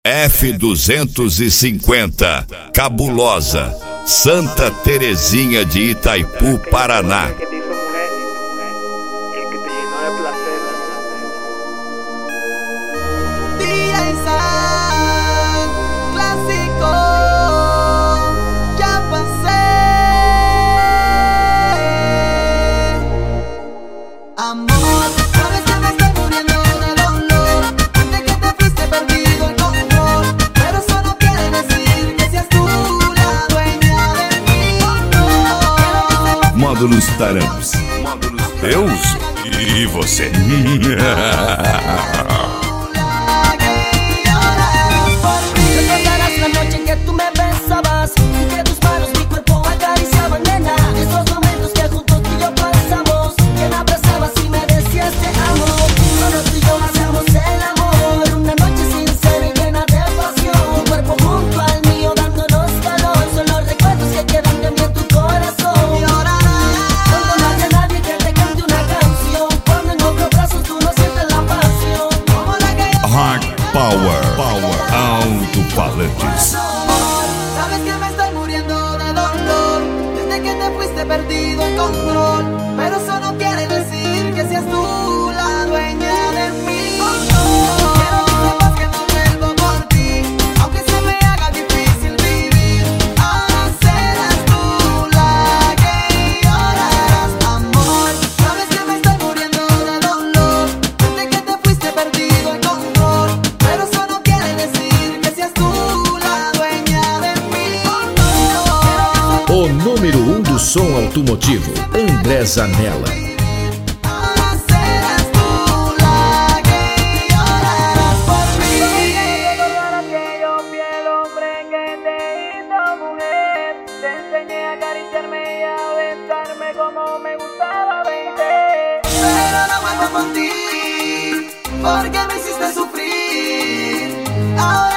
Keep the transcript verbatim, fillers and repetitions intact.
F duzentos e cinquenta, Cabulosa, Santa Terezinha de Itaipu, Paraná. Módulos Tarampes. Eu uso. E você? Power, Power, Alto-Falantes. Sabes que me estoy muriendo de dolor desde que te fuiste perdido en control, pero eso no quiere decir que seas tú la dueña de mí. Quiero que sepas que no vuelvo por ti, aunque se me haga difícil vivir. Ahora serás tú la que llorarás, amor. Sabes que me estoy muriendo de dolor desde que te fuiste perdido en control. O número um do som automotivo, André Zanella. Porque me hiciste sufrir. Ahora